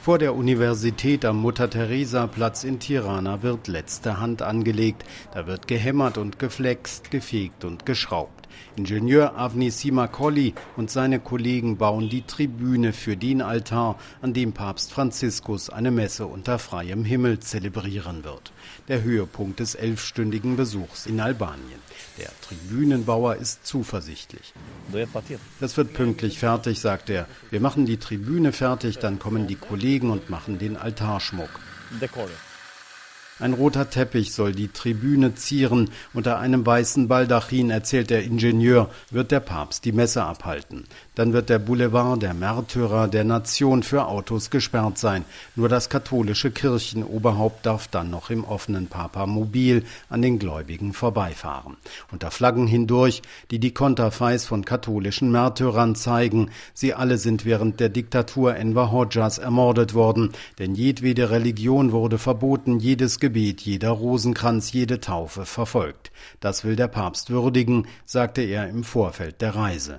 Vor der Universität am Mutter-Theresa-Platz in Tirana wird letzte Hand angelegt. Da wird gehämmert und geflext, gefegt und geschraubt. Ingenieur Avni Simacolli und seine Kollegen bauen die Tribüne für den Altar, an dem Papst Franziskus eine Messe unter freiem Himmel zelebrieren wird. Der Höhepunkt des 11-stündigen Besuchs in Albanien. Der Tribünenbauer ist zuversichtlich. Das wird pünktlich fertig, sagt er. Wir machen die Tribüne fertig, dann kommen die Kollegen und machen den Altarschmuck. Ein roter Teppich soll die Tribüne zieren. Unter einem weißen Baldachin, erzählt der Ingenieur, wird der Papst die Messe abhalten. Dann wird der Boulevard der Märtyrer der Nation für Autos gesperrt sein. Nur das katholische Kirchenoberhaupt darf dann noch im offenen Papamobil an den Gläubigen vorbeifahren. Unter Flaggen hindurch, die die Konterfeis von katholischen Märtyrern zeigen. Sie alle sind während der Diktatur Enver Hodxhas ermordet worden. Denn jedwede Religion wurde verboten, jedes Gebet, jeder Rosenkranz, jede Taufe verfolgt. Das will der Papst würdigen, sagte er im Vorfeld der Reise.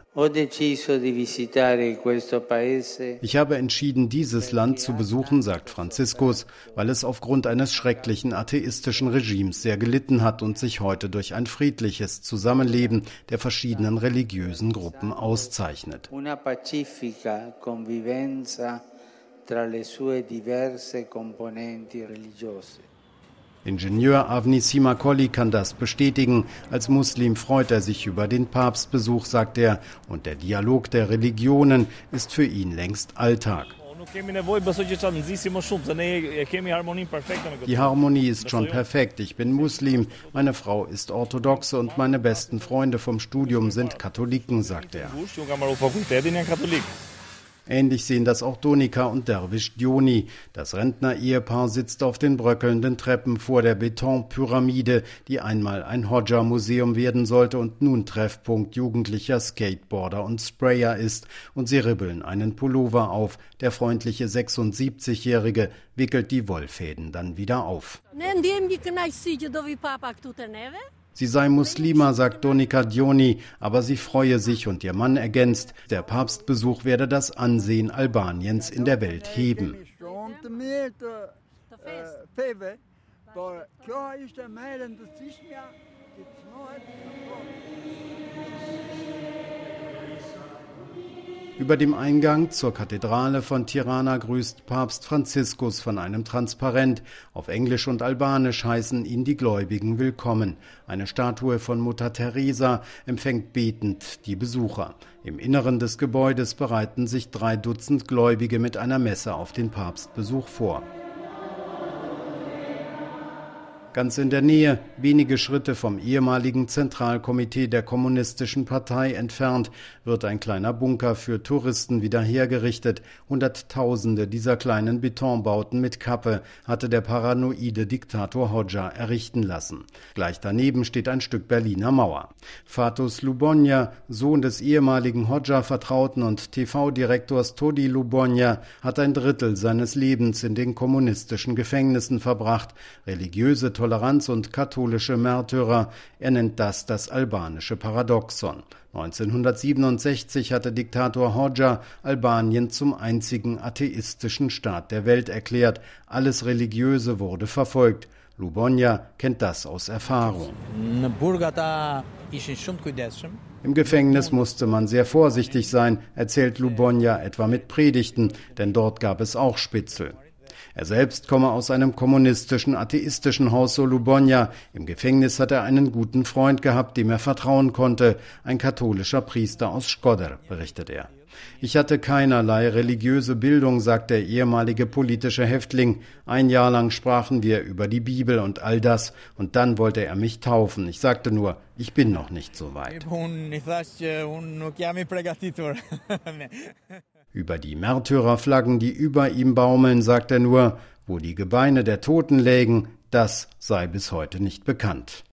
Ich habe entschieden, dieses Land zu besuchen, sagt Franziskus, weil es aufgrund eines schrecklichen atheistischen Regimes sehr gelitten hat und sich heute durch ein friedliches Zusammenleben der verschiedenen religiösen Gruppen auszeichnet. Una pacifica convivenza tra le sue diverse componenti religiose. Ingenieur Avni Simacolli kann das bestätigen. Als Muslim freut er sich über den Papstbesuch, sagt er. Und der Dialog der Religionen ist für ihn längst Alltag. Die Harmonie ist schon perfekt. Ich bin Muslim, meine Frau ist Orthodoxe und meine besten Freunde vom Studium sind Katholiken, sagt er. Ähnlich sehen das auch Donika und Derwisch Dioni. Das Rentner-Ehepaar sitzt auf den bröckelnden Treppen vor der Betonpyramide, die einmal ein Hodxha-Museum werden sollte und nun Treffpunkt jugendlicher Skateboarder und Sprayer ist. Und sie ribbeln einen Pullover auf. Der freundliche 76-Jährige wickelt die Wollfäden dann wieder auf. Sie sei Muslima, sagt Donika Dioni, aber sie freue sich und ihr Mann ergänzt, der Papstbesuch werde das Ansehen Albaniens in der Welt heben. Über dem Eingang zur Kathedrale von Tirana grüßt Papst Franziskus von einem Transparent. Auf Englisch und Albanisch heißen ihn die Gläubigen willkommen. Eine Statue von Mutter Teresa empfängt betend die Besucher. Im Inneren des Gebäudes bereiten sich 3 Dutzend Gläubige mit einer Messe auf den Papstbesuch vor. Ganz in der Nähe, wenige Schritte vom ehemaligen Zentralkomitee der Kommunistischen Partei entfernt, wird ein kleiner Bunker für Touristen wieder hergerichtet. Hunderttausende dieser kleinen Betonbauten mit Kappe hatte der paranoide Diktator Hodxha errichten lassen. Gleich daneben steht ein Stück Berliner Mauer. Fatos Lubonja, Sohn des ehemaligen Hodxha-Vertrauten und TV-Direktors Todi Lubonja, hat ein Drittel seines Lebens in den kommunistischen Gefängnissen verbracht. Religiöse Toleranz und katholische Märtyrer, er nennt das albanische Paradoxon. 1967 hatte Diktator Hodxha Albanien zum einzigen atheistischen Staat der Welt erklärt. Alles Religiöse wurde verfolgt. Lubonja kennt das aus Erfahrung. Im Gefängnis musste man sehr vorsichtig sein, erzählt Lubonja etwa mit Predigten, denn dort gab es auch Spitzel. Er selbst komme aus einem kommunistischen, atheistischen Haus, so Lubonja. Im Gefängnis hat er einen guten Freund gehabt, dem er vertrauen konnte. Ein katholischer Priester aus Shkodër, berichtet er. Ich hatte keinerlei religiöse Bildung, sagt der ehemalige politische Häftling. 1 Jahr lang sprachen wir über die Bibel und all das. Und dann wollte er mich taufen. Ich sagte nur, ich bin noch nicht so weit. Über die Märtyrerflaggen, die über ihm baumeln, sagt er nur, wo die Gebeine der Toten lägen, das sei bis heute nicht bekannt.